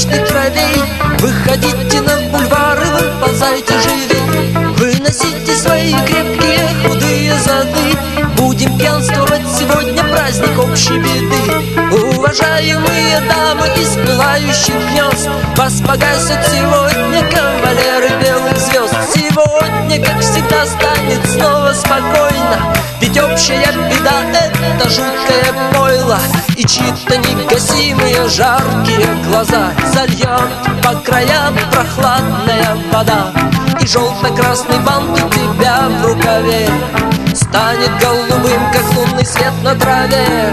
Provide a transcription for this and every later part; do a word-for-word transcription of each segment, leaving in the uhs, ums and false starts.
безупречных кровей. Выходите на бульвары, выползайте живей. Выносите свои крепкие худые зады. Будем пьянствовать сегодня, праздник общей беды. Уважаемые дамы из пылающих гнезд, вас погасят сегодня кавалеры белых звезд. Сегодня, как всегда, станет снова спокойно, ведь общая беда — это жуткое пойло. И чьи-то негасимые жаркие глаза зальет по краям прохладная вода. И желто-красный бант у тебя в рукаве станет голубым, как лунный свет на траве.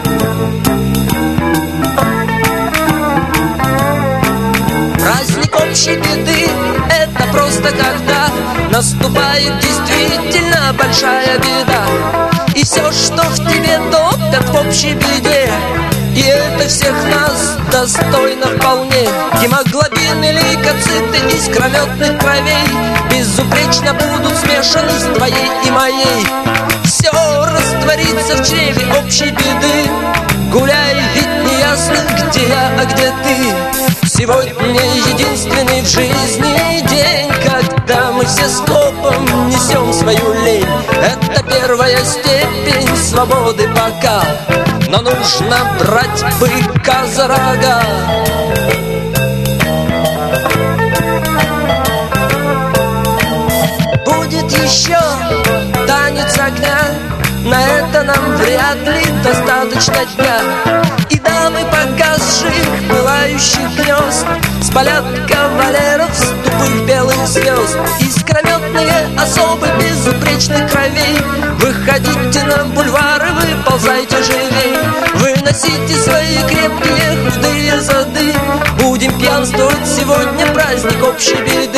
Праздник общей беды — это просто когда наступает действительно большая беда. И все, что в тебе топят в общей беде, и это всех нас достойно вполне. Гемоглобин и лейкоциты искрометных кровей безупречно будут смешаны с твоей и моей. Все растворится в чреве общей беды. Гуляй, ведь не ясно, где я, а где ты. Сегодня единственный в жизни день, когда мы все скопом несем свою лень. Это первая степень свободы пока, но нужно брать быка за рога. Будет еще танец огня, на это нам вряд ли достаточно дня. И дамы погасших пылающих гнезд спалят кавалеров с тупых белых звезд. Искрометные особы безупречных кровей, выходите на бульвары, выползайте живей. Выносите свои крепкие худые зады. Будем пьянствовать сегодня, праздник общей беды.